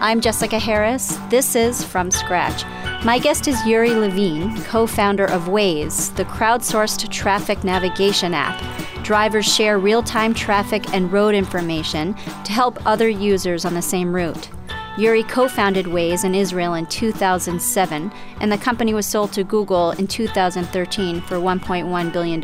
I'm Jessica Harris. This is From Scratch. My guest is Yuri Levine, co-founder of Waze, the crowdsourced traffic navigation app. Drivers share real-time traffic and road information to help other users on the same route. Yuri co-founded Waze in Israel in 2007, and the company was sold to Google in 2013 for $1.1 billion.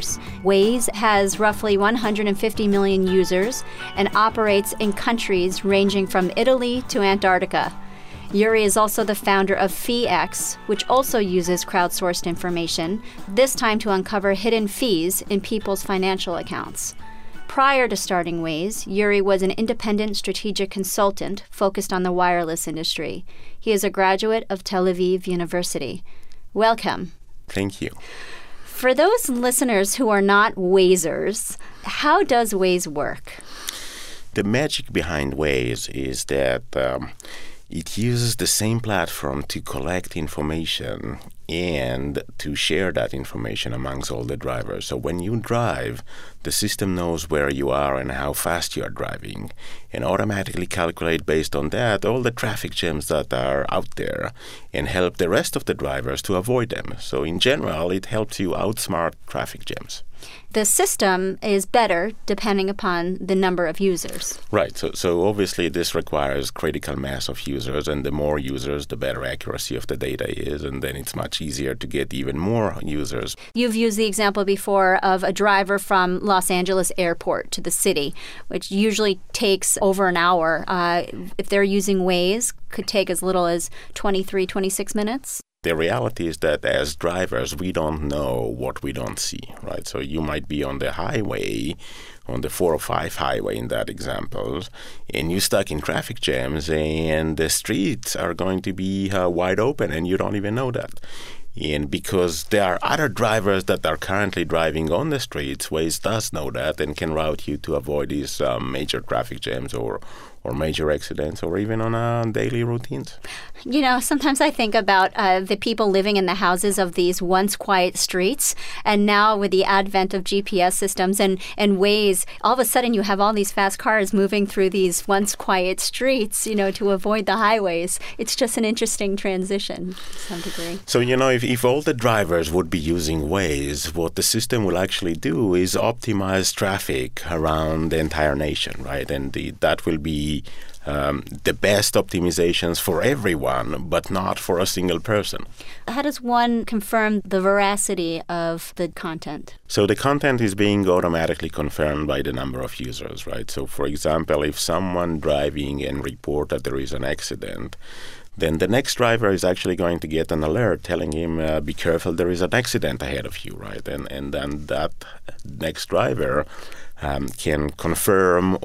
Waze has roughly 150 million users and operates in countries ranging from Italy to Antarctica. Yuri is also the founder of FeeX, which also uses crowdsourced information, this time to uncover hidden fees in people's financial accounts. Prior to starting Waze, Yuri was an independent strategic consultant focused on the wireless industry. He is a graduate of Tel Aviv University. Welcome. Thank you. For those listeners who are not Wazers, how does Waze work? The magic behind Waze is that it uses the same platform to collect information and to share that information amongst all the drivers. So when you drive, the system knows where you are and how fast you are driving and automatically calculate based on that all the traffic jams that are out there and help the rest of the drivers to avoid them. So in general, it helps you outsmart traffic jams. The system is better depending upon the number of users. Right. So obviously this requires critical mass of users, and the more users, the better accuracy of the data is, and then it's much easier to get even more users. You've used the example before of a driver from Los Angeles airport to the city, which usually takes over an hour. If they're using Waze, could take as little as 23, 26 minutes. The reality is that as drivers, we don't know what we don't see, right? So you might be on the highway, on the 405 highway in that example, and you're stuck in traffic jams, and the streets are going to be wide open, and you don't even know that. And because there are other drivers that are currently driving on the streets, Waze does know that and can route you to avoid these major traffic jams or major accidents or even on daily routines. You know, sometimes I think about the people living in the houses of these once quiet streets, and now with the advent of GPS systems and Waze, all of a sudden you have all these fast cars moving through these once quiet streets, you know, to avoid the highways. It's just an interesting transition to some degree. So, you know, if all the drivers would be using Waze, what the system will actually do is optimize traffic around the entire nation, right? And that will be the best optimizations for everyone, but not for a single person. How does one confirm the veracity of the content? So the content is being automatically confirmed by the number of users, right? So, for example, if someone driving and report that there is an accident, then the next driver is actually going to get an alert telling him, be careful, there is an accident ahead of you, right? And then that next driver can confirm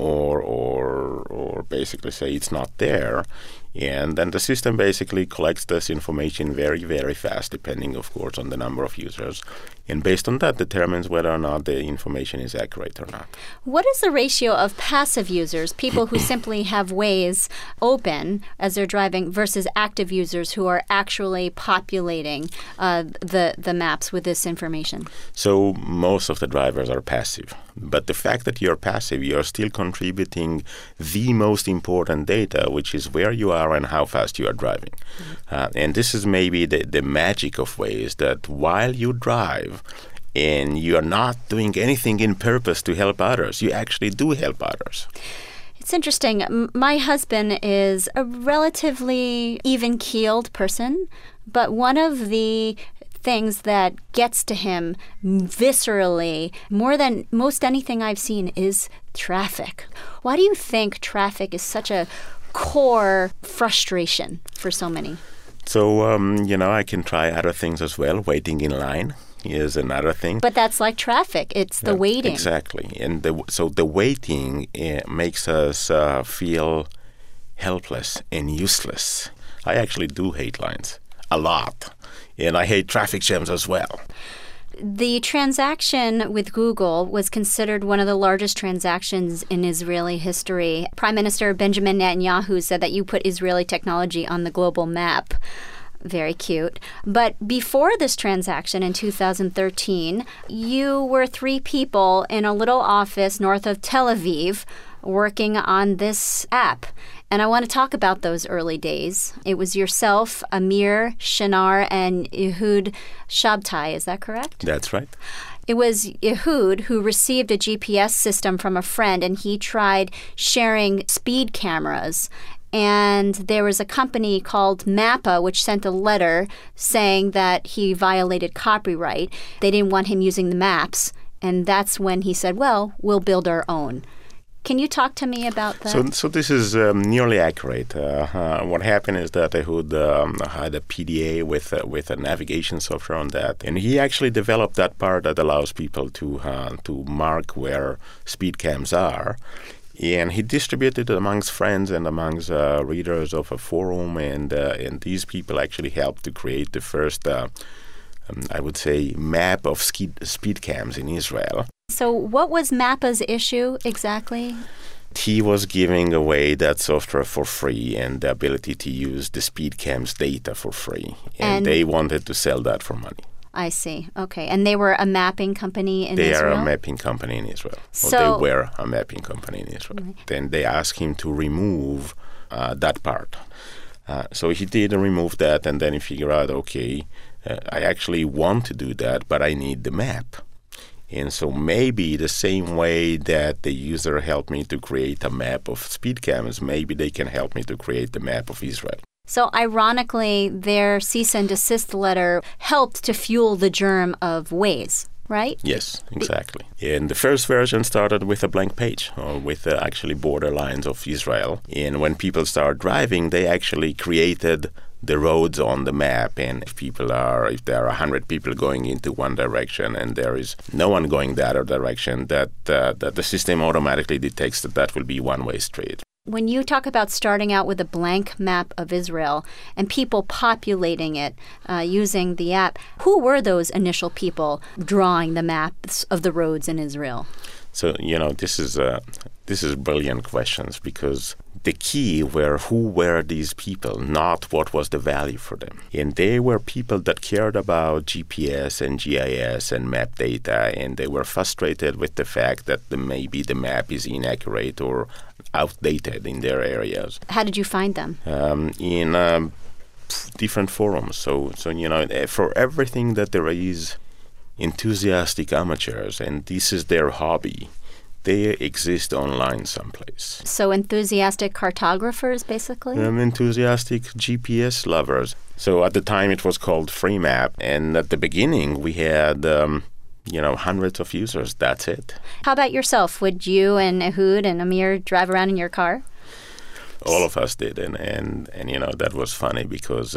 or basically say it's not there. And then the system basically collects this information very, very fast, depending, of course, on the number of users. And based on that, determines whether or not the information is accurate or not. What is the ratio of passive users, people who simply have Waze open as they're driving, versus active users who are actually populating the maps with this information? So most of the drivers are passive. But the fact that you're passive, you're still contributing the most important data, which is where you are and how fast you are driving. And this is maybe the magic of Waze, that while you drive and you're not doing anything in purpose to help others, you actually do help others. It's interesting. My husband is a relatively even-keeled person, but one of the things that gets to him viscerally more than most anything I've seen is traffic. Why do you think traffic is such a core frustration for so many? So, I can try other things as well. Waiting in line is another thing. But that's like traffic. It's the waiting. Exactly. And so the waiting makes us feel helpless and useless. I actually do hate lines a lot. And I hate traffic jams as well. The transaction with Google was considered one of the largest transactions in Israeli history. Prime Minister Benjamin Netanyahu said that you put Israeli technology on the global map. Very cute. But before this transaction in 2013, you were 3 people in a little office north of Tel Aviv working on this app. And I want to talk about those early days. It was yourself, Amir Shinar, and Ehud Shabtai. Is that correct? That's right. It was Ehud who received a GPS system from a friend, and he tried sharing speed cameras. And there was a company called Mappa which sent a letter saying that he violated copyright. They didn't want him using the maps. And that's when he said, well, we'll build our own. Can you talk to me about that? So this is nearly accurate. What happened is that Ehud had a PDA with a navigation software on that, and he actually developed that part that allows people to mark where speed cams are. And he distributed it amongst friends and amongst readers of a forum, and these people actually helped to create the first, I would say, map of speed cams in Israel. So what was Mappa's issue exactly? He was giving away that software for free and the ability to use the speed cams data for free. And they wanted to sell that for money. I see. Okay. And they were a mapping company in Israel? They are a mapping company in Israel. They were a mapping company in Israel. Right. Then they asked him to remove that part. So he did remove that, and then he figured out, okay, I actually want to do that, but I need the map. And so maybe the same way that the user helped me to create a map of speed cams, maybe they can help me to create the map of Israel. So ironically, their cease and desist letter helped to fuel the germ of Waze, right? Yes, exactly. And the first version started with a blank page, with actually borderlines of Israel. And when people start driving, they actually created the roads on the map, and if there are 100 people going into one direction and there is no one going the other direction, that the system automatically detects that will be one-way street. When you talk about starting out with a blank map of Israel and people populating it using the app, who were those initial people drawing the maps of the roads in Israel? So, this is brilliant questions, because the key who were these people, not what was the value for them. And they were people that cared about GPS and GIS and map data, and they were frustrated with the fact that maybe the map is inaccurate or outdated in their areas. How did you find them? In different forums. So for everything that there is enthusiastic amateurs, and this is their hobby, they exist online someplace. So enthusiastic cartographers, basically? Enthusiastic GPS lovers. So at the time it was called FreeMap, and at the beginning we had hundreds of users. That's it. How about yourself? Would you and Ehud and Amir drive around in your car? All of us did, and that was funny, because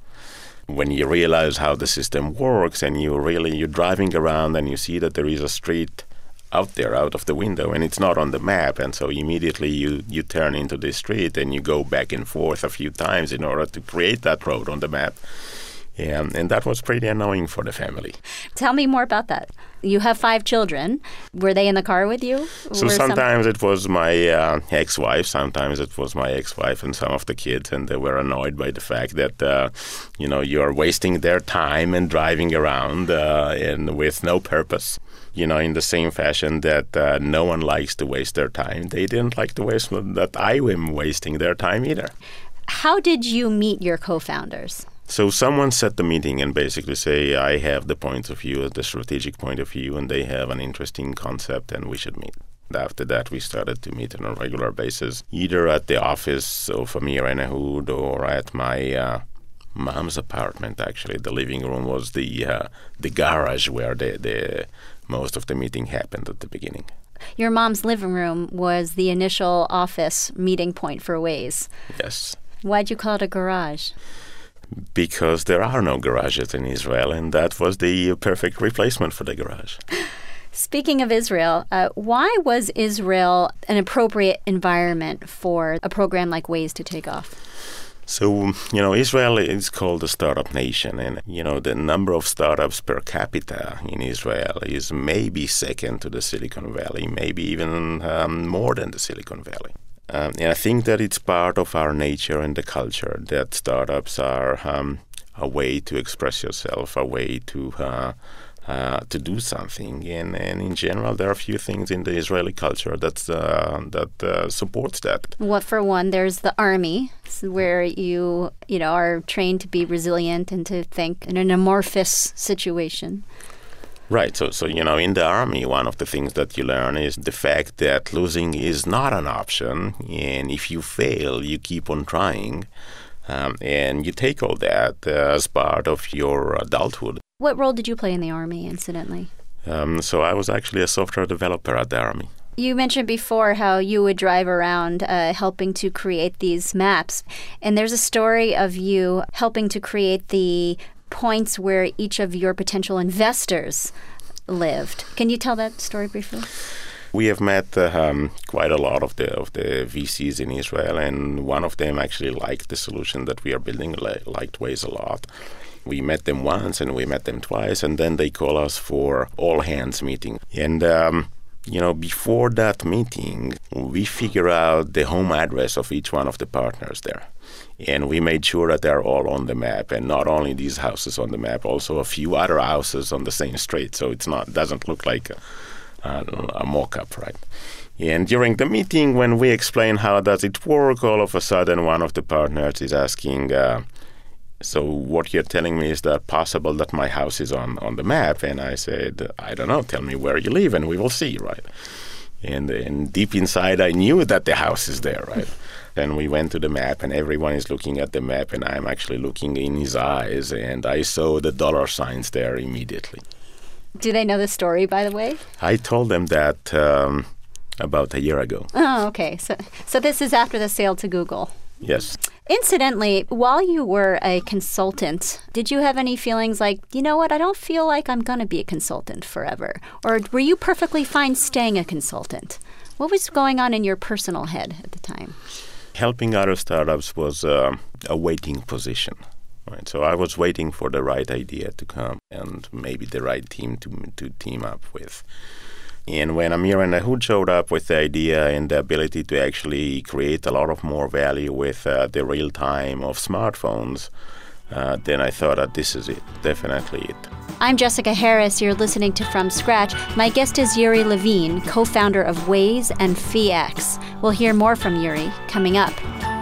when you realize how the system works and you're driving around and you see that there is a street out there, out of the window, and it's not on the map, and so immediately you turn into the street and you go back and forth a few times in order to create that road on the map. Yeah, and that was pretty annoying for the family. Tell me more about that. You have 5 children. Were they in the car with you? So sometimes it was my ex-wife, sometimes it was my ex-wife and some of the kids, and they were annoyed by the fact that, you're wasting their time and driving around and with no purpose. In the same fashion that no one likes to waste their time. They didn't like to waste that I am wasting their time either. How did you meet your co-founders? So someone set the meeting and basically say, I have the point of view, the strategic point of view, and they have an interesting concept and we should meet. After that, we started to meet on a regular basis, either at the office of Amir and Ehud or at my mom's apartment, actually. The living room was the garage where the most of the meeting happened at the beginning. Your mom's living room was the initial office meeting point for Waze. Yes. Why'd you call it a garage? Because there are no garages in Israel, and that was the perfect replacement for the garage. Speaking of Israel, why was Israel an appropriate environment for a program like Waze to take off? So, Israel is called a startup nation, and, the number of startups per capita in Israel is maybe second to the Silicon Valley, maybe even more than the Silicon Valley. And I think that it's part of our nature and the culture that startups are a way to express yourself, a way to to do something. And in general, there are a few things in the Israeli culture that supports that. Well, for one, there's the army, where you are trained to be resilient and to think in an amorphous situation. Right. So in the army, one of the things that you learn is the fact that losing is not an option. And if you fail, you keep on trying. And you take all that as part of your adulthood. What role did you play in the Army, incidentally? So I was actually a software developer at the Army. You mentioned before how you would drive around helping to create these maps. And there's a story of you helping to create the points where each of your potential investors lived. Can you tell that story briefly? We have met quite a lot of the VCs in Israel, and one of them actually liked the solution that we are building, liked Waze a lot. We met them once and we met them twice, and then they call us for all-hands meeting. And, before that meeting, we figure out the home address of each one of the partners there. And we made sure that they're all on the map, and not only these houses on the map, also a few other houses on the same street. So doesn't look like a mock-up, right? And during the meeting, when we explain how does it work, all of a sudden one of the partners is asking, so what you're telling me, is that possible that my house is on the map? And I said, I don't know, tell me where you live and we will see, right? And deep inside, I knew that the house is there, right? Then we went to the map, and everyone is looking at the map, and I'm actually looking in his eyes, and I saw the dollar signs there immediately. Do they know the story, by the way? I told them that about a year ago. Oh, okay. So this is after the sale to Google. Yes. Incidentally, while you were a consultant, did you have any feelings like, you know what, I don't feel like I'm going to be a consultant forever? Or were you perfectly fine staying a consultant? What was going on in your personal head at the time? Helping other startups was a waiting position. Right, so I was waiting for the right idea to come and maybe the right team to team up with. And when Amir and Ehud showed up with the idea and the ability to actually create a lot of more value with the real time of smartphones, then I thought that this is it, definitely it. I'm Jessica Harris. You're listening to From Scratch. My guest is Yuri Levine, co-founder of Waze and FeeX. We'll hear more from Yuri coming up.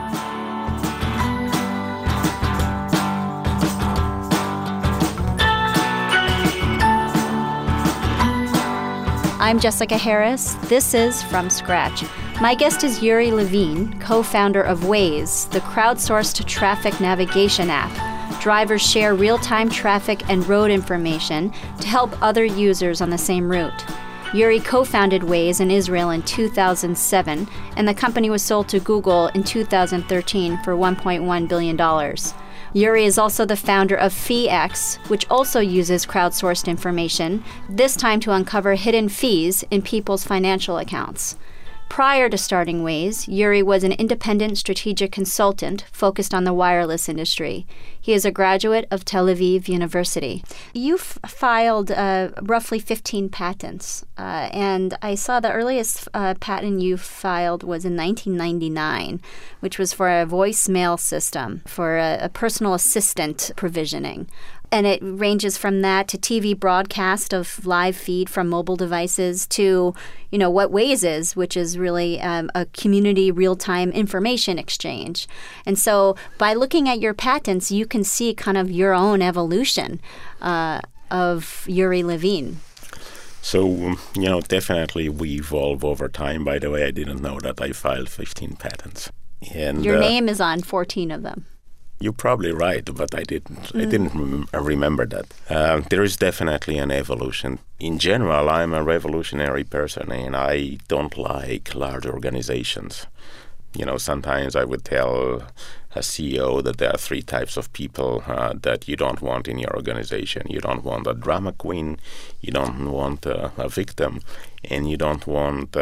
I'm Jessica Harris. This is From Scratch. My guest is Yuri Levine, co-founder of Waze, the crowdsourced traffic navigation app. Drivers share real-time traffic and road information to help other users on the same route. Yuri co-founded Waze in Israel in 2007, and the company was sold to Google in 2013 for $1.1 billion. Yuri is also the founder of FeeX, which also uses crowdsourced information, this time to uncover hidden fees in people's financial accounts. Prior to starting Waze, Yuri was an independent strategic consultant focused on the wireless industry. He is a graduate of Tel Aviv University. You filed roughly 15 patents, and I saw the earliest patent you filed was in 1999, which was for a voicemail system for a personal assistant provisioning. And it ranges from that to TV broadcast of live feed from mobile devices to, what Waze is, which is really a community real-time information exchange. And so by looking at your patents, you can see kind of your own evolution of Yuri Levine. So, definitely we evolve over time. By the way, I didn't know that I filed 15 patents. And your name is on 14 of them. You're probably right, but I didn't remember that. There is definitely an evolution. In general, I'm a revolutionary person, and I don't like large organizations. Sometimes I would tell a CEO that there are three types of people that you don't want in your organization. You don't want a drama queen, you don't want a victim, and you don't want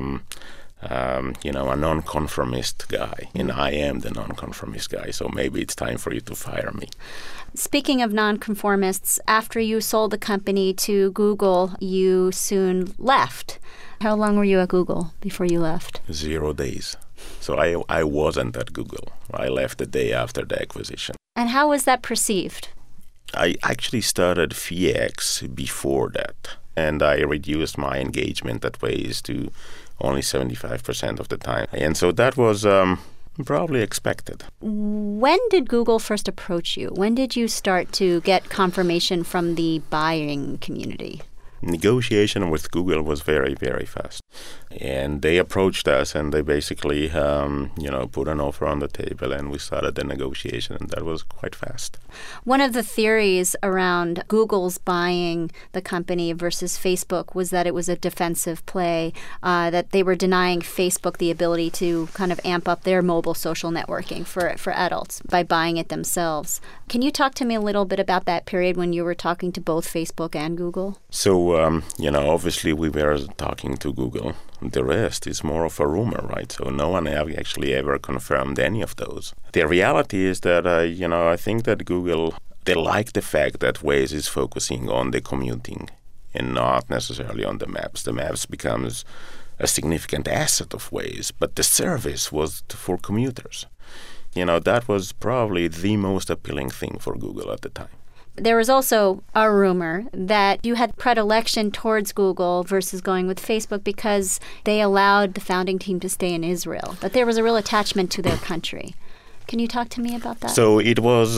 a non-conformist guy. And I am the non-conformist guy, so maybe it's time for you to fire me. Speaking of non-conformists, after you sold the company to Google, you soon left. How long were you at Google before you left? 0 days. So I wasn't at Google. I left the day after the acquisition. And how was that perceived? I actually started FeeX before that, and I reduced my engagement at Waze to only 75% of the time. And so that was probably expected. When did Google first approach you? When did you start to get confirmation from the buying community? Negotiation with Google was very, very fast. And they approached us and they basically, put an offer on the table, and we started the negotiation, and that was quite fast. One of the theories around Google's buying the company versus Facebook was that it was a defensive play, that they were denying Facebook the ability to kind of amp up their mobile social networking for adults by buying it themselves. Can you talk to me a little bit about that period when you were talking to both Facebook and Google? So, obviously we were talking to Google. The rest is more of a rumor, right? So no one actually ever confirmed any of those. The reality is that, I think that Google, they like the fact that Waze is focusing on the commuting and not necessarily on the maps. The maps becomes a significant asset of Waze, but the service was for commuters. That was probably the most appealing thing for Google at the time. There was also a rumor that you had predilection towards Google versus going with Facebook because they allowed the founding team to stay in Israel, that there was a real attachment to their country. Can you talk to me about that? So it was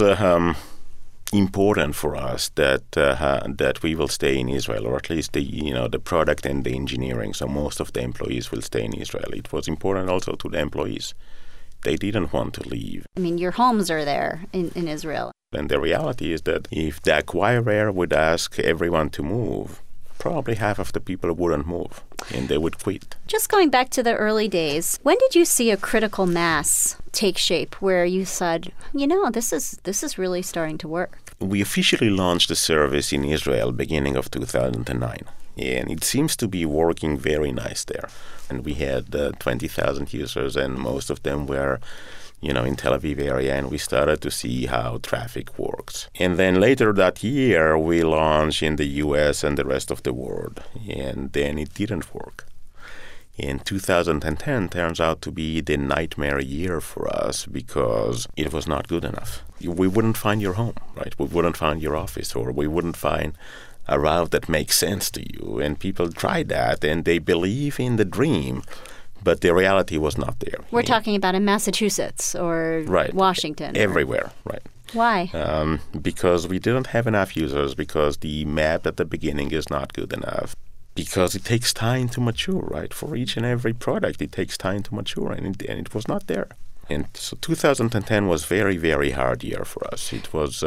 important for us that we will stay in Israel, or at least the product and the engineering. So most of the employees will stay in Israel. It was important also to the employees. They didn't want to leave. I mean, your homes are there in Israel. And the reality is that if the acquirer would ask everyone to move, probably half of the people wouldn't move and they would quit. Just going back to the early days, when did you see a critical mass take shape where you said, this is really starting to work? We officially launched the service in Israel beginning of 2009. And it seems to be working very nice there. And we had 20,000 users, and most of them were in Tel Aviv area, and we started to see how traffic works. And then later that year, we launched in the US and the rest of the world, and then it didn't work. In 2010 turns out to be the nightmare year for us because it was not good enough. We wouldn't find your home, right? We wouldn't find your office, or we wouldn't find a route that makes sense to you. And people tried that, and they believe in the dream, but the reality was not there. We're talking about in Massachusetts or Washington. Everywhere, right. Why? Because we didn't have enough users, because the map at the beginning is not good enough, because it takes time to mature, right? For each and every product, it takes time to mature, and it was not there. And so 2010 was very, very hard year for us. It was,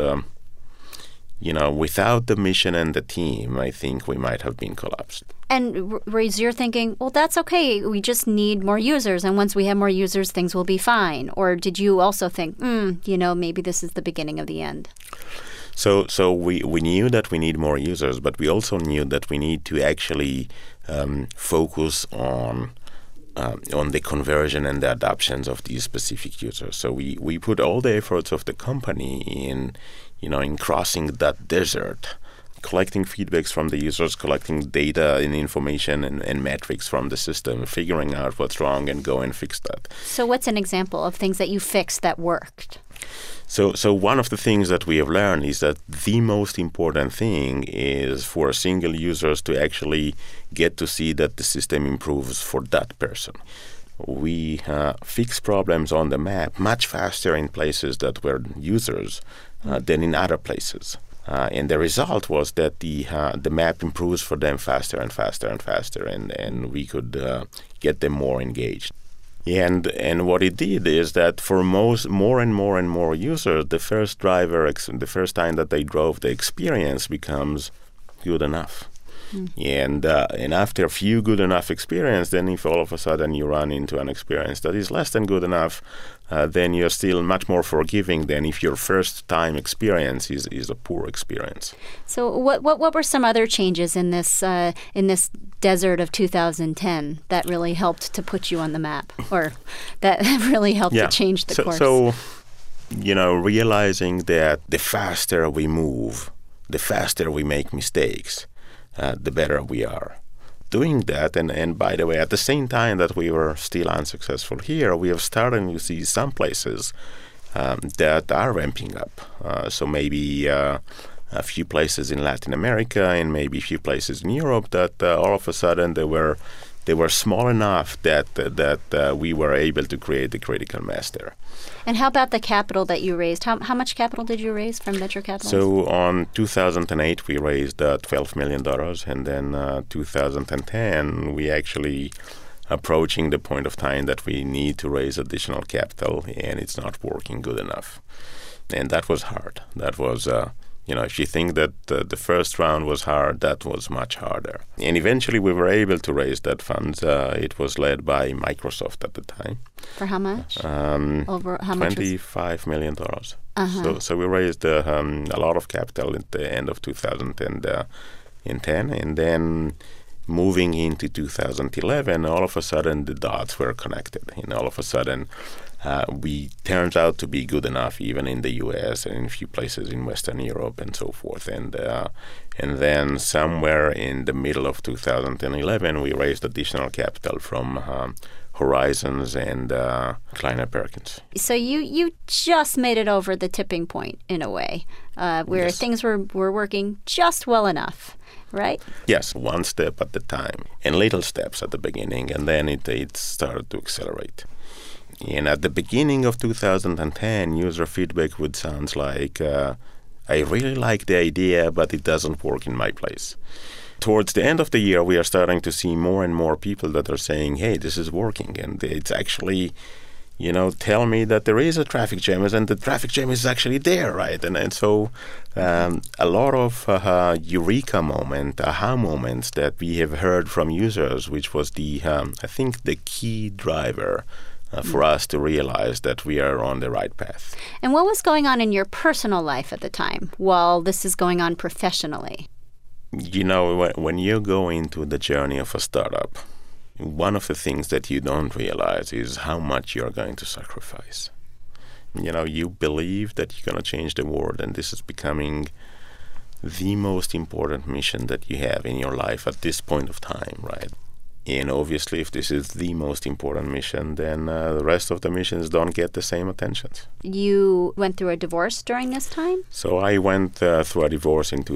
without the mission and the team, I think we might have been collapsed. And Rez, you're thinking, well, that's okay. We just need more users. And once we have more users, things will be fine. Or did you also think, maybe this is the beginning of the end? So we knew that we need more users, but we also knew that we need to actually focus on the conversion and the adoptions of these specific users. So we put all the efforts of the company in crossing that desert, collecting feedbacks from the users, collecting data and information and metrics from the system, figuring out what's wrong and go and fix that. So what's an example of things that you fixed that worked? So one of the things that we have learned is that the most important thing is for single users to actually get to see that the system improves for that person. We fix problems on the map much faster in places that were users than in other places. And the result was that the map improves for them faster and faster and faster, and we could get them more engaged. And what it did is that for more and more users, the first the first time that they drove, the experience becomes good enough. And after a few good enough experience, then if all of a sudden you run into an experience that is less than good enough, then you're still much more forgiving than if your first time experience is a poor experience. So what were some other changes in this desert of 2010 that really helped to put you on the map, or that really helped to change the course? So realizing that the faster we move, the faster we make mistakes, the better we are. Doing that, and by the way, at the same time that we were still unsuccessful here, we have started to see some places that are ramping up. So maybe a few places in Latin America and maybe a few places in Europe that all of a sudden they were small enough that we were able to create the critical mass there. And how about the capital that you raised? How much capital did you raise from venture capitalists? So on 2008, we raised $12 million. And then 2010, we actually approaching the point of time that we need to raise additional capital, and it's not working good enough. And that was hard. That was... if you think that the first round was hard, that was much harder. And eventually we were able to raise that funds. It was led by Microsoft at the time. For how much? Over how much? $25 million. So we raised a lot of capital at the end of 2010. And then moving into 2011, all of a sudden the dots were connected. And all of a sudden we turned out to be good enough even in the U.S. and in a few places in Western Europe and so forth. And then somewhere in the middle of 2011, we raised additional capital from Horizons and Kleiner Perkins. So you just made it over the tipping point in a way, where Yes. things were working just well enough, right? Yes, one step at a time, and little steps at the beginning, and then it started to accelerate. And at the beginning of 2010, user feedback would sound like, I really like the idea, but it doesn't work in my place. Towards the end of the year, we are starting to see more and more people that are saying, hey, this is working. And it's actually, tell me that there is a traffic jam, and the traffic jam is actually there, right? And so a lot of eureka moment, aha moments that we have heard from users, which was I think the key driver for us to realize that we are on the right path. And what was going on in your personal life at the time while this is going on professionally? When you go into the journey of a startup, one of the things that you don't realize is how much you're going to sacrifice. You believe that you're going to change the world, and this is becoming the most important mission that you have in your life at this point of time, right? And obviously, if this is the most important mission, then the rest of the missions don't get the same attention. You went through a divorce during this time? So I went through a divorce in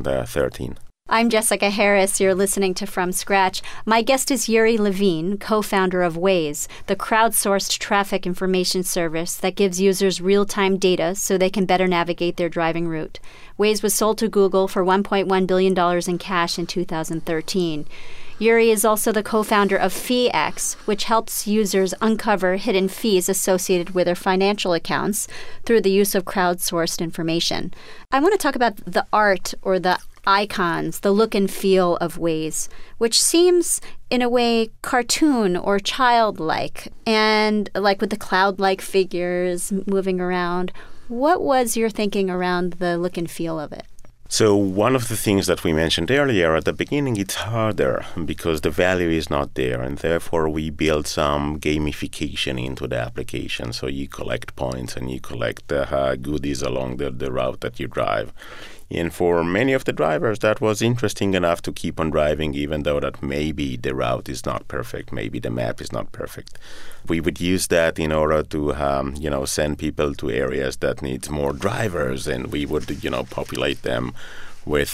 2013. I'm Jessica Harris. You're listening to From Scratch. My guest is Yuri Levine, co-founder of Waze, the crowdsourced traffic information service that gives users real-time data so they can better navigate their driving route. Waze was sold to Google for $1.1 billion in cash in 2013. Yuri is also the co-founder of FeeX, which helps users uncover hidden fees associated with their financial accounts through the use of crowdsourced information. I want to talk about the art or the icons, the look and feel of Waze, which seems in a way cartoon or childlike, and like with the cloud-like figures moving around. What was your thinking around the look and feel of it? So one of the things that we mentioned earlier at the beginning, it's harder because the value is not there, and therefore we build some gamification into the application. So you collect points and you collect goodies along the route that you drive. And for many of the drivers, that was interesting enough to keep on driving, even though that maybe the route is not perfect, maybe the map is not perfect. We would use that in order to, send people to areas that needs more drivers, and we would, populate them with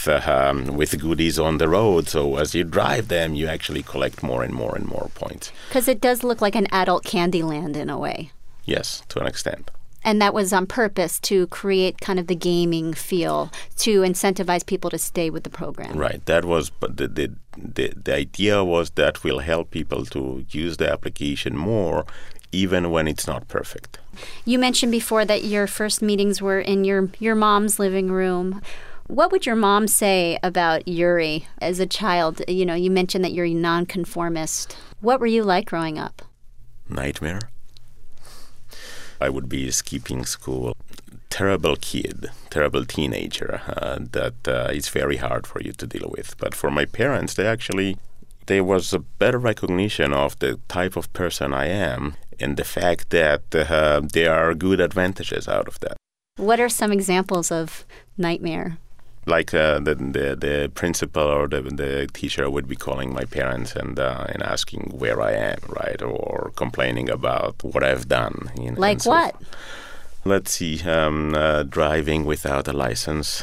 goodies on the road. So as you drive them, you actually collect more and more and more points. Because it does look like an adult Candyland in a way. Yes, to an extent. And that was on purpose to create kind of the gaming feel to incentivize people to stay with the program. Right. That was, but the idea was that will help people to use the application more, even when it's not perfect. You mentioned before that your first meetings were in your mom's living room. What would your mom say about Yuri as a child? You mentioned that you're a nonconformist. What were you like growing up? Nightmare. I would be skipping school. Terrible kid, terrible teenager that is very hard for you to deal with. But for my parents, there was a better recognition of the type of person I am and the fact that there are good advantages out of that. What are some examples of nightmare? Like the principal or the teacher would be calling my parents and asking where I am, right, or complaining about what I've done. Like what? Let's see, driving without a license,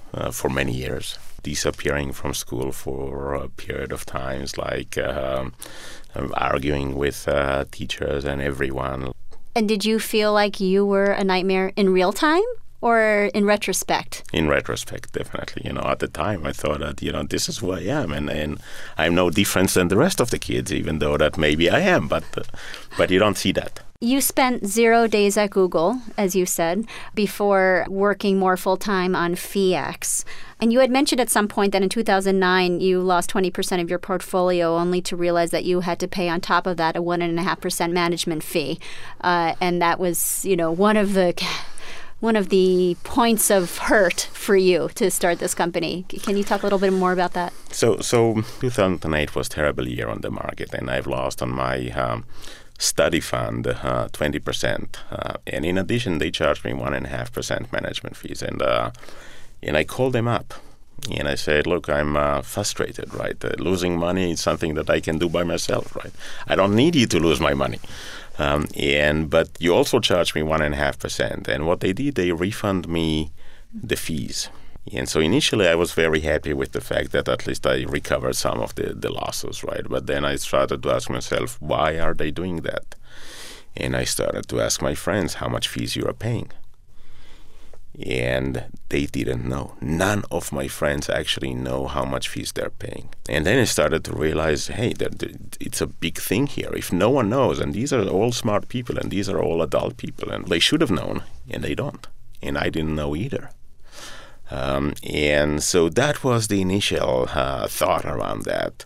for many years, disappearing from school for a period of times, like arguing with teachers and everyone. And did you feel like you were a nightmare in real time or in retrospect? In retrospect, definitely. At the time I thought that, this is who I am, and I'm no different than the rest of the kids, even though that maybe I am, but you don't see that. You spent 0 days at Google, as you said, before working more full-time on FeeX. And you had mentioned at some point that in 2009, you lost 20% of your portfolio only to realize that you had to pay on top of that a 1.5% management fee. And that was, one of the points of hurt for you to start this company. Can you talk a little bit more about that? So 2008 was a terrible year on the market, and I've lost on my study fund 20%. And in addition, they charged me 1.5% management fees. And I called them up. And I said, look, I'm frustrated, right? Losing money is something that I can do by myself, right? I don't need you to lose my money. But you also charge me 1.5%. And what they did, they refund me the fees. And so initially I was very happy with the fact that at least I recovered some of the losses, right? But then I started to ask myself, why are they doing that? And I started to ask my friends how much fees you are paying. And they didn't know. None of my friends actually know how much fees they're paying. And then I started to realize, hey, it's a big thing here. If no one knows, and these are all smart people, and these are all adult people, and they should have known, and they don't. And I didn't know either. And so that was the initial thought around that,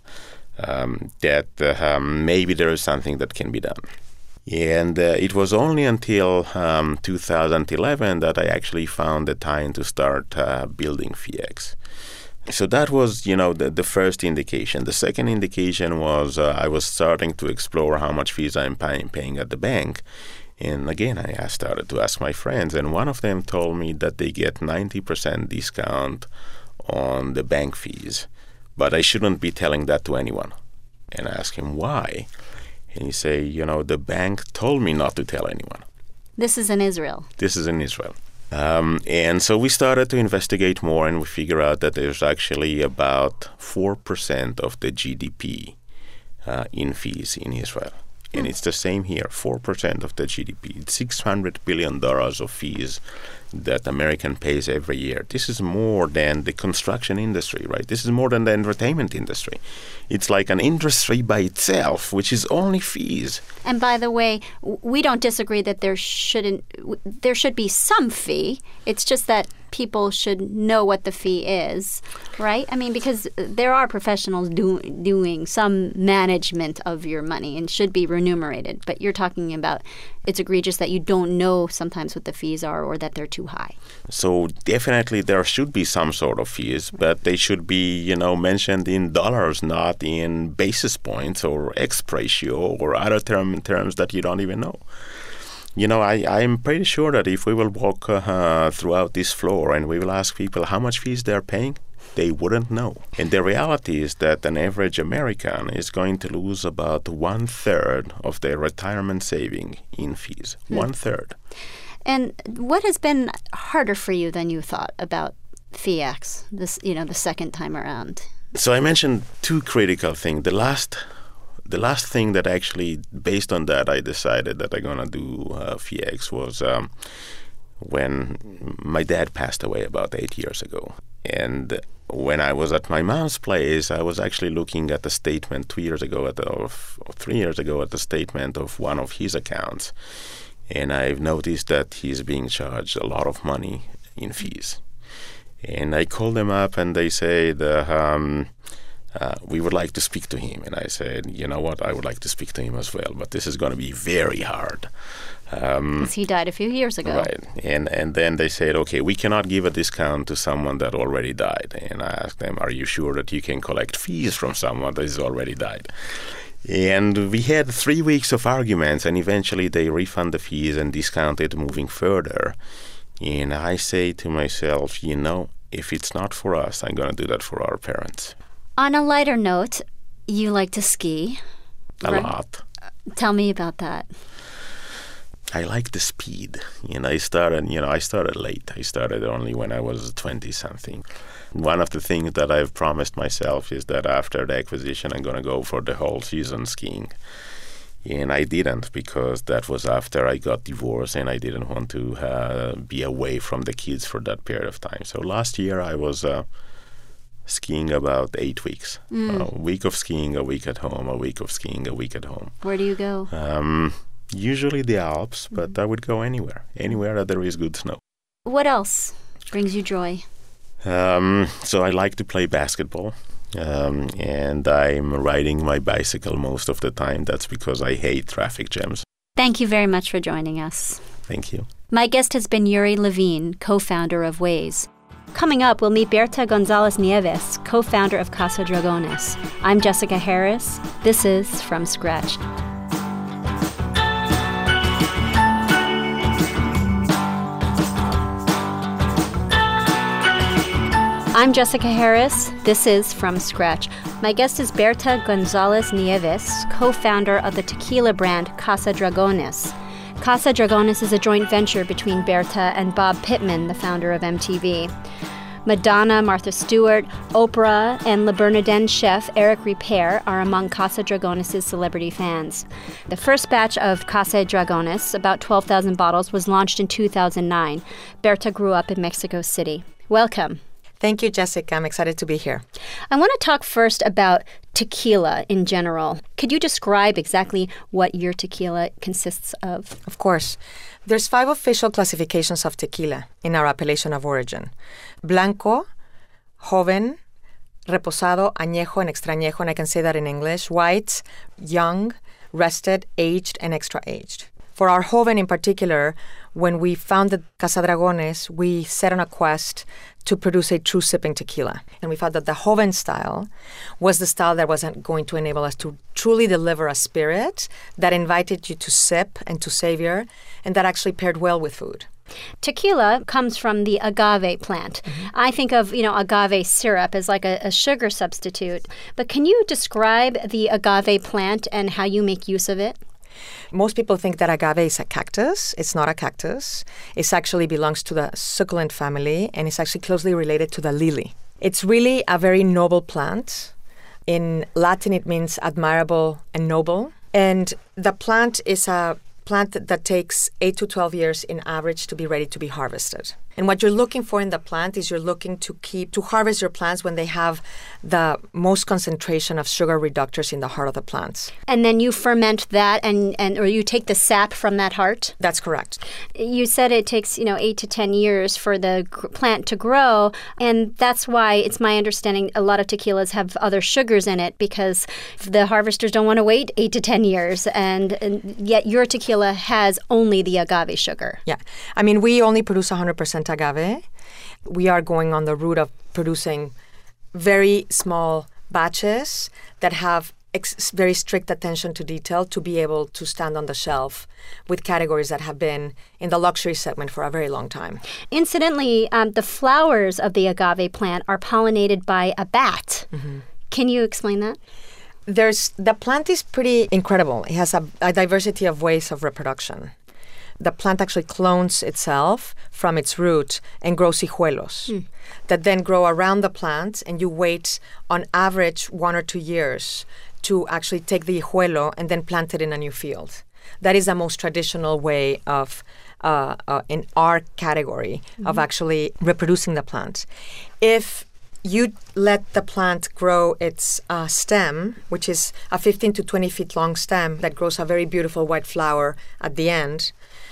maybe there is something that can be done. And it was only until 2011 that I actually found the time to start building FeeX. So that was, the first indication. The second indication was I was starting to explore how much fees I'm paying at the bank. And again, I started to ask my friends, and one of them told me that they get 90% discount on the bank fees, but I shouldn't be telling that to anyone. And I asked him why. And he said, the bank told me not to tell anyone. This is in Israel. This is in Israel. And so we started to investigate more, and we figured out that there's actually about 4% of the GDP in fees in Israel. And it's the same here, 4% of the GDP. It's $600 billion of fees that American pays every year. This is more than the construction industry, right? This is more than the entertainment industry. It's like an industry by itself, which is only fees. And by the way, we don't disagree that there should be some fee. It's just that people should know what the fee is, right? I mean, because there are professionals doing some management of your money and should be remunerated. But you're talking about it's egregious that you don't know sometimes what the fees are or that they're too high. So definitely there should be some sort of fees, but they should be, mentioned in dollars, not in basis points or X ratio or other terms that you don't even know. I'm pretty sure that if we will walk throughout this floor and we will ask people how much fees they're paying, they wouldn't know. And the reality is that an average American is going to lose about 1/3 of their retirement saving in fees. 1/3. And what has been harder for you than you thought about FeeX, the second time around? So I mentioned two critical things. The last thing that actually, based on that, I decided that I'm going to do FeeX was when my dad passed away about 8 years ago. And when I was at my mom's place, I was actually looking at the statement 3 years ago at the statement of one of his accounts. And I've noticed that he's being charged a lot of money in fees. And I called them up and they said, we would like to speak to him. And I said, you know what, I would like to speak to him as well, but this is going to be very hard. Because he died a few years ago. Right. And then they said, okay, we cannot give a discount to someone that already died. And I asked them, are you sure that you can collect fees from someone that has already died? And we had 3 weeks of arguments, and eventually they refund the fees and discounted moving further. And I say to myself, if it's not for us, I'm going to do that for our parents. On a lighter note, you like to ski. A lot. Tell me about that. I like the speed. I started late. I started only when I was 20-something. One of the things that I've promised myself is that after the acquisition, I'm going to go for the whole season skiing. And I didn't, because that was after I got divorced and I didn't want to be away from the kids for that period of time. So last year I was skiing about 8 weeks. A week of skiing, a week at home, a week of skiing, a week at home. Where do you go? Usually the Alps, but I would go anywhere that there is good snow. What else brings you joy? So I like to play basketball, and I'm riding my bicycle most of the time. That's because I hate traffic jams. Thank you very much for joining us. Thank you. My guest has been Yuri Levine, co-founder of Waze. Coming up, we'll meet Berta Gonzalez Nieves, co-founder of Casa Dragones. I'm Jessica Harris. This is From Scratch. I'm Jessica Harris. This is From Scratch. My guest is Berta Gonzalez Nieves, co-founder of the tequila brand Casa Dragones. Casa Dragones is a joint venture between Berta and Bob Pittman, the founder of MTV. Madonna, Martha Stewart, Oprah, and Le Bernardin chef Eric Ripert are among Casa Dragones' celebrity fans. The first batch of Casa Dragones, about 12,000 bottles, was launched in 2009. Berta grew up in Mexico City. Welcome. Thank you, Jessica. I'm excited to be here. I want to talk first about tequila in general. Could you describe exactly what your tequila consists of? Of course. There's 5 official classifications of tequila in our appellation of origin. Blanco, joven, reposado, añejo, and extrañejo, and I can say that in English. White, young, rested, aged, and extra aged. For our joven in particular, when we founded Casa Dragones, we set on a quest to produce a true sipping tequila. And we found that the joven style was the style that wasn't going to enable us to truly deliver a spirit that invited you to sip and to savor, and that actually paired well with food. Tequila comes from the agave plant. Mm-hmm. I think of, agave syrup as like a sugar substitute. But can you describe the agave plant and how you make use of it? Most people think that agave is a cactus. It's not a cactus. It actually belongs to the succulent family, and it's actually closely related to the lily. It's really a very noble plant. In Latin, it means admirable and noble. And the plant is a plant that takes 8 to 12 years in average to be ready to be harvested. And what you're looking for in the plant is you're looking to harvest your plants when they have the most concentration of sugar reductors in the heart of the plants. And then you ferment that or you take the sap from that heart? That's correct. You said it takes, 8 to 10 years for the plant to grow. And that's why it's my understanding a lot of tequilas have other sugars in it because the harvesters don't want to wait 8 to 10 years. And yet your tequila has only the agave sugar. Yeah. I mean, we only produce 100% agave. We are going on the route of producing very small batches that have very strict attention to detail to be able to stand on the shelf with categories that have been in the luxury segment for a very long time. Incidentally, the flowers of the agave plant are pollinated by a bat. Mm-hmm. Can you explain that? The plant is pretty incredible. It has a diversity of ways of reproduction. The plant actually clones itself from its root and grows hijuelos that then grow around the plant, and you wait on average 1 or 2 years to actually take the hijuelo and then plant it in a new field. That is the most traditional way of, in our category, of actually reproducing the plant. If you let the plant grow its stem, which is a 15 to 20 feet long stem that grows a very beautiful white flower at the end,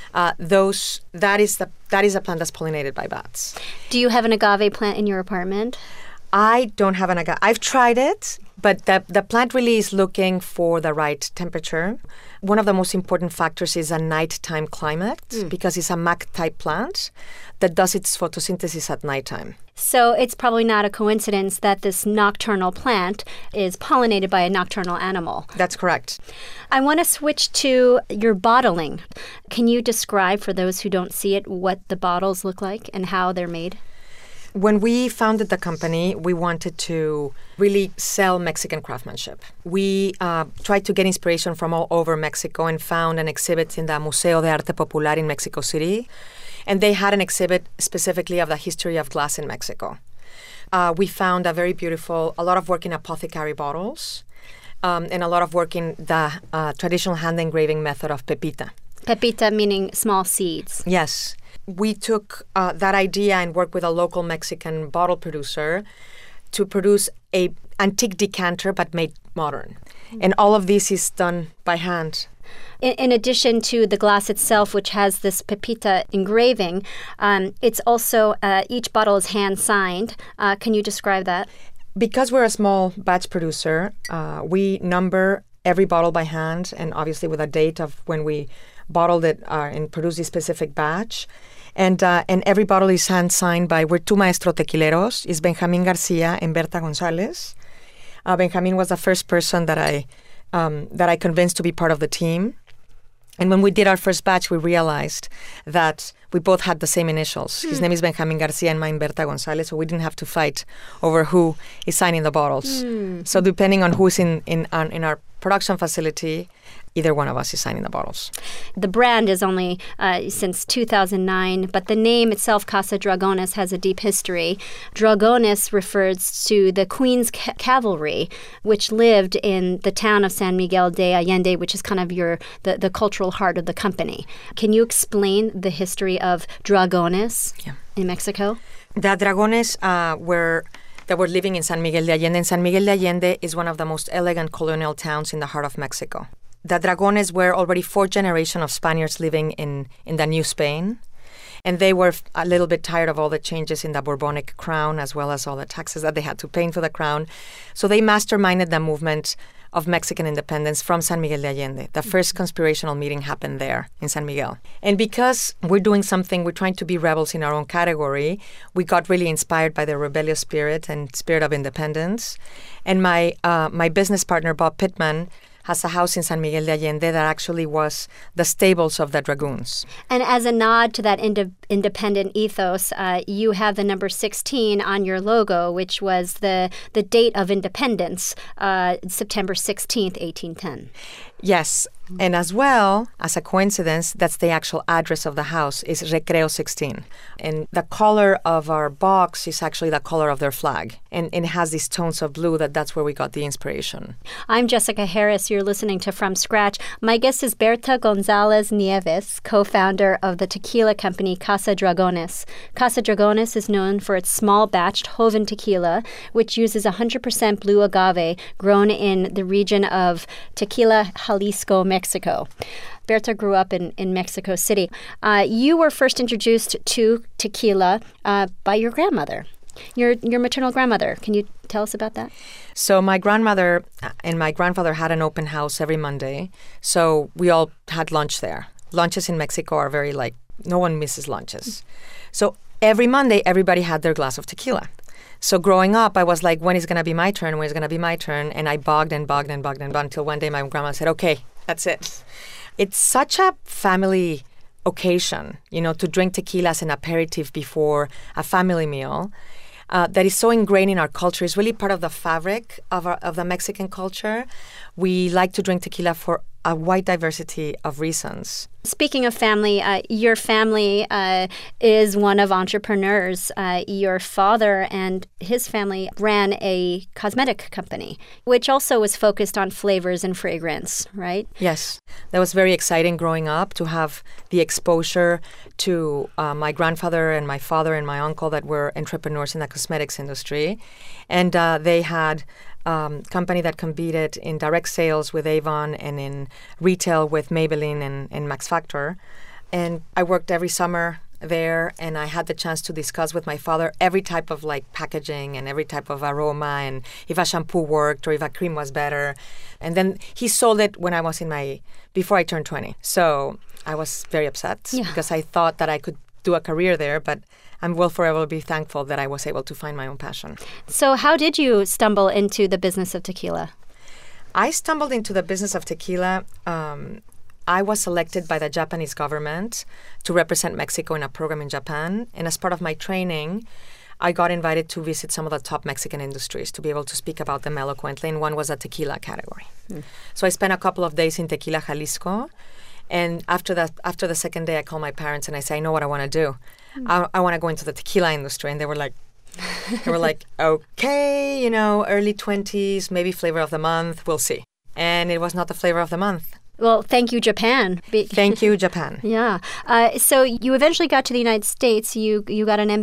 that is a plant that's pollinated by bats. Do you have an agave plant in your apartment? I don't have an agave. I've tried it, but the plant really is looking for the right temperature. One of the most important factors is a nighttime climate because it's a MAC-type plant that does its photosynthesis at nighttime. So it's probably not a coincidence that this nocturnal plant is pollinated by a nocturnal animal. That's correct. I want to switch to your bottling. Can you describe, for those who don't see it, what the bottles look like and how they're made? When we founded the company, we wanted to really sell Mexican craftsmanship. We tried to get inspiration from all over Mexico and found an exhibit in the Museo de Arte Popular in Mexico City. And they had an exhibit specifically of the history of glass in Mexico. We found a lot of work in apothecary bottles, and a lot of work in the traditional hand engraving method of pepita. Pepita meaning small seeds. Yes. We took that idea and worked with a local Mexican bottle producer to produce a antique decanter but made modern. And all of this is done by hand. In addition to the glass itself, which has this pepita engraving, it's also, each bottle is hand-signed. Can you describe that? Because we're a small batch producer, we number every bottle by hand, and obviously with a date of when we bottled it and produced a specific batch. And every bottle is hand-signed by, we're two maestro tequileros, is Benjamin Garcia and Berta Gonzalez. Benjamin was the first person that I convinced to be part of the team. And when we did our first batch, we realized that we both had the same initials. His name is Benjamin Garcia and mine Berta Gonzalez, so we didn't have to fight over who is signing the bottles. So depending on who's in our production facility, either one of us is signing the bottles. The brand is only since 2009, but the name itself, Casa Dragones, has a deep history. Dragones refers to the Queen's cavalry, which lived in the town of San Miguel de Allende, which is kind of the cultural heart of the company. Can you explain the history of Dragones in Mexico? The Dragones that were living in San Miguel de Allende. And San Miguel de Allende is one of the most elegant colonial towns in the heart of Mexico. The Dragones were already fourth generation of Spaniards living in the New Spain. And they were a little bit tired of all the changes in the Bourbonic crown, as well as all the taxes that they had to pay for the crown. So they masterminded the movement of Mexican independence from San Miguel de Allende. The first conspirational meeting happened there in San Miguel. And because we're doing something, we're trying to be rebels in our own category, we got really inspired by the rebellious spirit and spirit of independence. And my business partner, Bob Pittman, has a house in San Miguel de Allende that actually was the stables of the Dragoons. And as a nod to that independent ethos, you have the number 16 on your logo, which was the date of independence, September 16th, 1810. Yes. And as well, as a coincidence, that's the actual address of the house, is Recreo 16. And the color of our box is actually the color of their flag. And it has these tones of blue that's where we got the inspiration. I'm Jessica Harris. You're listening to From Scratch. My guest is Berta Gonzalez Nieves, co-founder of the tequila company Casa Dragones. Casa Dragones is known for its small-batched Joven tequila, which uses 100% blue agave grown in the region of Tequila, Jalisco, Mexico. Berta grew up in Mexico City. You were first introduced to tequila by your grandmother, your maternal grandmother. Can you tell us about that? So my grandmother and my grandfather had an open house every Monday, so we all had lunch there. Lunches in Mexico are very no one misses lunches. So every Monday, everybody had their glass of tequila. So growing up, I was like, when is going to be my turn? When is going to be my turn? And I bogged until one day my grandma said, okay, that's it. It's such a family occasion, to drink tequila as an aperitif before a family meal that is so ingrained in our culture. It's really part of the fabric of the Mexican culture. We like to drink tequila for a wide diversity of reasons. Speaking of family, your family is one of entrepreneurs. Your father and his family ran a cosmetic company, which also was focused on flavors and fragrance, right? Yes. That was very exciting growing up to have the exposure to my grandfather and my father and my uncle that were entrepreneurs in the cosmetics industry. And they had company that competed in direct sales with Avon and in retail with Maybelline and Max Factor. And I worked every summer there, and I had the chance to discuss with my father every type of packaging and every type of aroma, and if a shampoo worked or if a cream was better. And then he sold it when I was before I turned 20. So I was very upset because I thought that I could do a career there, but I will forever be thankful that I was able to find my own passion. So how did you stumble into the business of tequila? I stumbled into the business of tequila. I was selected by the Japanese government to represent Mexico in a program in Japan. And as part of my training, I got invited to visit some of the top Mexican industries to be able to speak about them eloquently, and one was a tequila category. So I spent a couple of days in Tequila, Jalisco, and after the second day, I called my parents and I said, I know what I want to do. I want to go into the tequila industry, and they were like, okay, early 20s, maybe flavor of the month, we'll see. And it was not the flavor of the month. Well, thank you, Japan. Thank you, Japan. Yeah. So you eventually got to the United States. You got an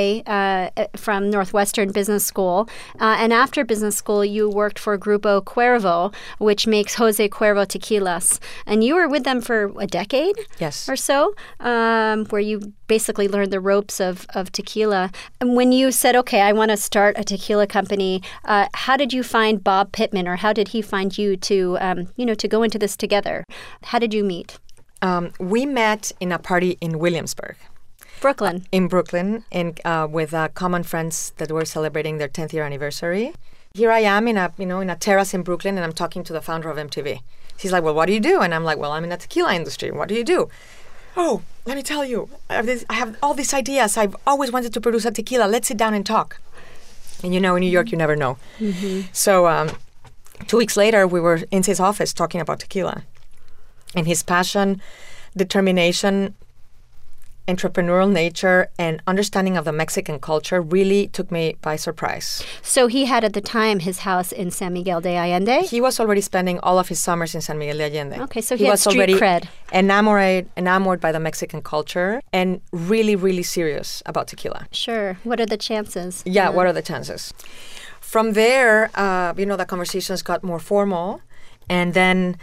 MBA from Northwestern Business School. And after business school, you worked for Grupo Cuervo, which makes Jose Cuervo tequilas. And you were with them for a decade or so, where you basically learned the ropes of tequila. And when you said, okay, I want to start a tequila company, how did you find Bob Pittman, or how did he find you to go into this together? How did you meet? We met in a party in Williamsburg. Brooklyn. In Brooklyn, and with common friends that were celebrating their 10th year anniversary. Here I am in a terrace in Brooklyn, and I'm talking to the founder of MTV. He's like, well, what do you do? And I'm like, well, I'm in the tequila industry. What do you do? Oh, let me tell you, I have all these ideas. I've always wanted to produce a tequila. Let's sit down and talk. And in New York, you never know. Mm-hmm. So 2 weeks later, we were in his office talking about tequila. And his passion, determination, entrepreneurial nature, and understanding of the Mexican culture really took me by surprise. So he had at the time his house in San Miguel de Allende? He was already spending all of his summers in San Miguel de Allende. Okay, so he had street already cred. Enamored by the Mexican culture, and really, really serious about tequila. Sure. What are the chances? Yeah, what are the chances? From there, the conversations got more formal, and then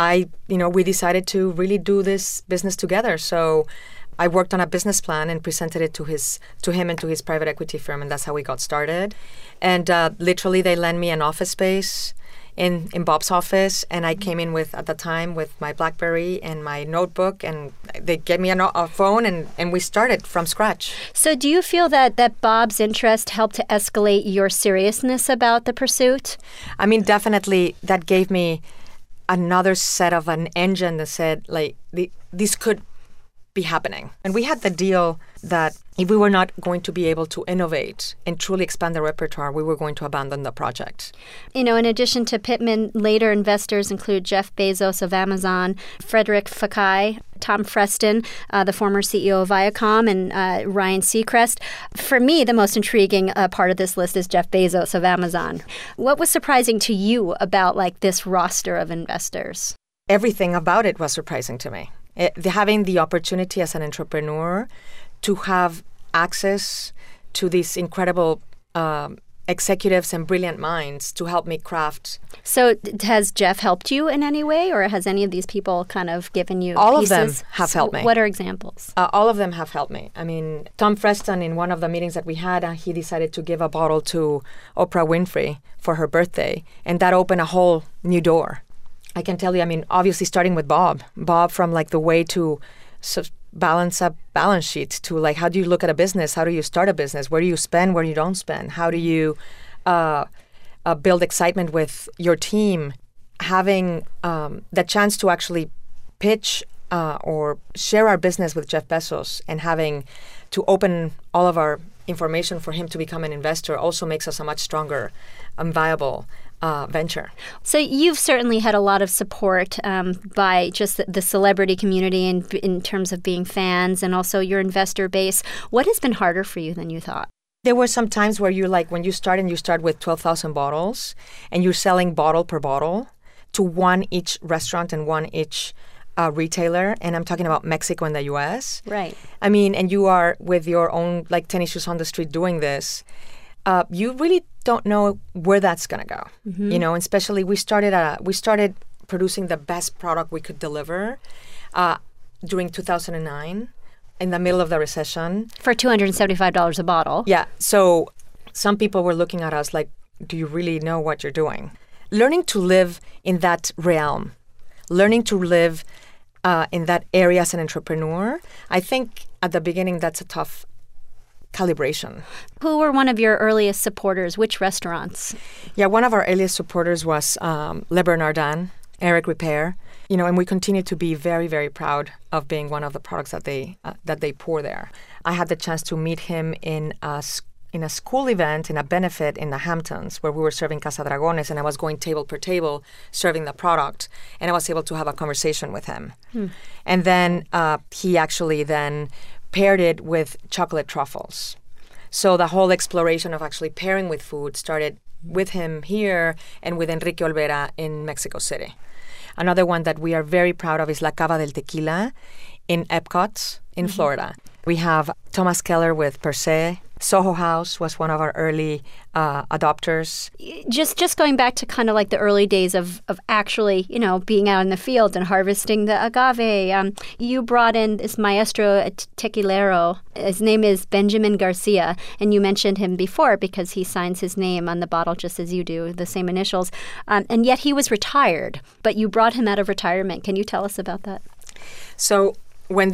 we decided to really do this business together. So I worked on a business plan and presented it to him and to his private equity firm, and that's how we got started. And literally, they lent me an office space in Bob's office, and I came in at the time with my BlackBerry and my notebook, and they gave me a phone, and we started from scratch. So do you feel that Bob's interest helped to escalate your seriousness about the pursuit? I mean, definitely that gave me another set of an engine that said, this could be happening. And we had the deal that if we were not going to be able to innovate and truly expand the repertoire, we were going to abandon the project. In addition to Pittman, later investors include Jeff Bezos of Amazon, Frederick Fekkai, Tom Freston, the former CEO of Viacom, and Ryan Seacrest. For me, the most intriguing part of this list is Jeff Bezos of Amazon. What was surprising to you about this roster of investors? Everything about it was surprising to me. Having the opportunity as an entrepreneur to have access to these incredible executives and brilliant minds to help me craft. So has Jeff helped you in any way, or has any of these people kind of given you all pieces? Of them have helped me. What are examples? All of them have helped me. I mean, Tom Freston, in one of the meetings that we had, he decided to give a bottle to Oprah Winfrey for her birthday, and that opened a whole new door. I can tell you, obviously starting with Bob from the way to balance a balance sheet to how do you look at a business? How do you start a business? Where do you spend? Where you don't spend? How do you build excitement with your team? Having the chance to actually pitch or share our business with Jeff Bezos, and having to open all of our information for him to become an investor also makes us a much stronger and viable venture. So you've certainly had a lot of support by just the celebrity community in terms of being fans, and also your investor base. What has been harder for you than you thought? There were some times where when you start with 12,000 bottles, and you're selling bottle per bottle to one each restaurant and one each retailer, and I'm talking about Mexico and the U.S. Right. And you are with your own tennis shoes on the street doing this. You really don't know where that's going to go. Mm-hmm. And especially we started producing the best product we could deliver during 2009 in the middle of the recession. For $275 a bottle. Yeah. So some people were looking at us like, do you really know what you're doing? Learning to live in that realm, learning to live in that area as an entrepreneur, I think at the beginning that's a tough calibration. Who were one of your earliest supporters? Which restaurants? Yeah, one of our earliest supporters was Le Bernardin, Eric Ripert. And we continue to be very, very proud of being one of the products that they pour there. I had the chance to meet him in in a school event, in a benefit in the Hamptons, where we were serving Casa Dragones, and I was going table per table serving the product, and I was able to have a conversation with him. And then he actually then paired it with chocolate truffles. So the whole exploration of actually pairing with food started with him here and with Enrique Olvera in Mexico City. Another one that we are very proud of is La Cava del Tequila in Epcot in Florida. We have Thomas Keller with Per Se. Soho House was one of our early adopters. Just going back to kind of like the early days of actually, being out in the field and harvesting the agave. You brought in this maestro tequilero. His name is Benjamin Garcia, and you mentioned him before because he signs his name on the bottle just as you do, the same initials. And yet he was retired, but you brought him out of retirement. Can you tell us about that? So when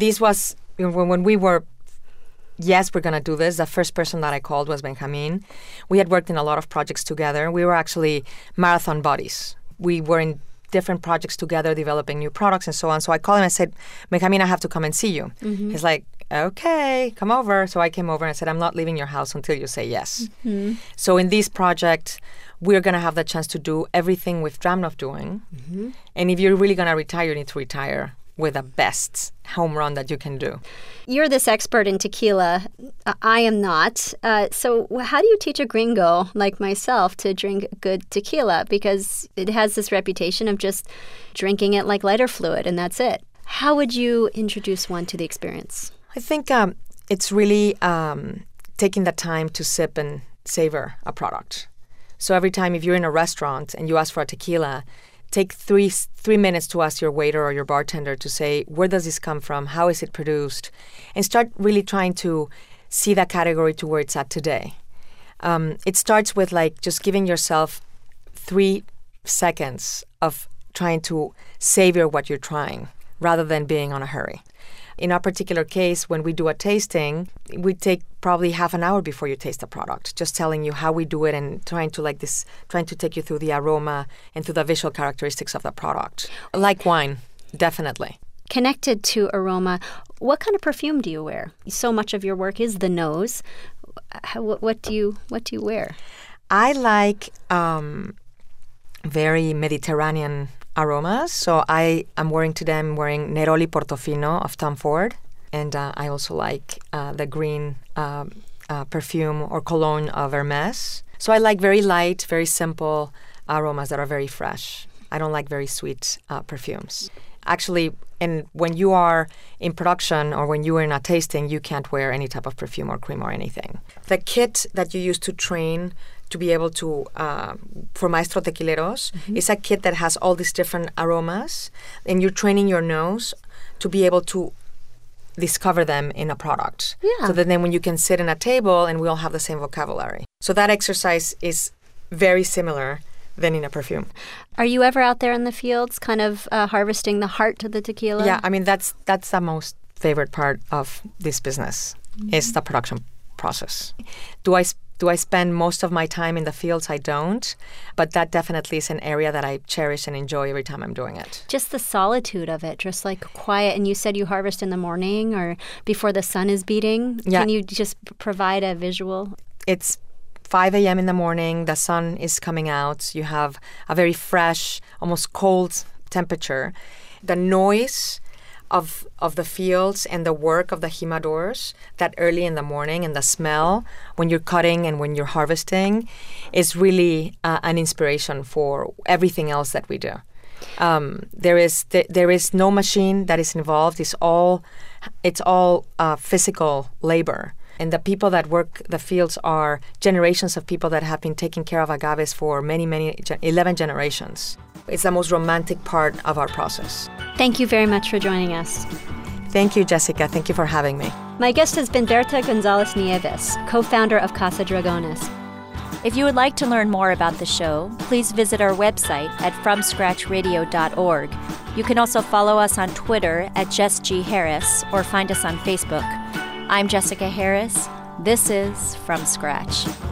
we were, yes, we're going to do this, the first person that I called was Benjamin. We had worked in a lot of projects together. We were actually marathon buddies. We were in different projects together, developing new products and so on. So I called him and I said, Benjamin, I have to come and see you. He's like, okay, come over. So I came over and I said, I'm not leaving your house until you say yes. So in this project, we're going to have the chance to do everything with Dramnov doing. And if you're really going to retire, you need to retire with the best home run that you can do. You're this expert in tequila. I am not. So how do you teach a gringo like myself to drink good tequila? Because it has this reputation of just drinking it like lighter fluid, and that's it. How would you introduce one to the experience? I think it's really taking the time to sip and savor a product. So every time if you're in a restaurant and you ask for a tequila, take 3 minutes to ask your waiter or your bartender to say, where does this come from? How is it produced? And start really trying to see that category to where it's at today. It starts with just giving yourself 3 seconds of trying to savor what you're trying rather than being on a hurry. In our particular case, when we do a tasting, we take probably half an hour before you taste the product, just telling you how we do it and trying to take you through the aroma and through the visual characteristics of the product. Like wine, definitely. Connected to aroma, what kind of perfume do you wear? So much of your work is the nose. What do you wear? I like very Mediterranean aromas. So I am wearing Neroli Portofino of Tom Ford. And I also like the green perfume or cologne of Hermes. So I like very light, very simple aromas that are very fresh. I don't like very sweet perfumes. Actually, when you are in production or when you are in a tasting, you can't wear any type of perfume or cream or anything. The kit that you use to train to be able to, for Maestro Tequileros, is a kit that has all these different aromas, and you're training your nose to be able to discover them in a product. Yeah. So that then when you can sit in a table and we all have the same vocabulary. So that exercise is very similar than in a perfume. Are you ever out there in the fields kind of harvesting the heart of the tequila? Yeah, I mean, that's the most favorite part of this business is the production process. Do I spend most of my time in the fields? I don't. But that definitely is an area that I cherish and enjoy every time I'm doing it. Just the solitude of it, just like quiet. And you said you harvest in the morning or before the sun is beating. Yeah. Can you just provide a visual? It's 5 a.m. in the morning. The sun is coming out. You have a very fresh, almost cold temperature. The noise of the fields and the work of the jimadores that early in the morning and the smell when you're cutting and when you're harvesting is really an inspiration for everything else that we do. There is no machine that is involved. It's all physical labor. And the people that work the fields are generations of people that have been taking care of agaves for many, 11 generations. It's the most romantic part of our process. Thank you very much for joining us. Thank you, Jessica. Thank you for having me. My guest has been Berta Gonzalez Nieves, co-founder of Casa Dragones. If you would like to learn more about the show, please visit our website at FromScratchRadio.org. You can also follow us on Twitter at Jess G. Harris or find us on Facebook. I'm Jessica Harris. This is From Scratch.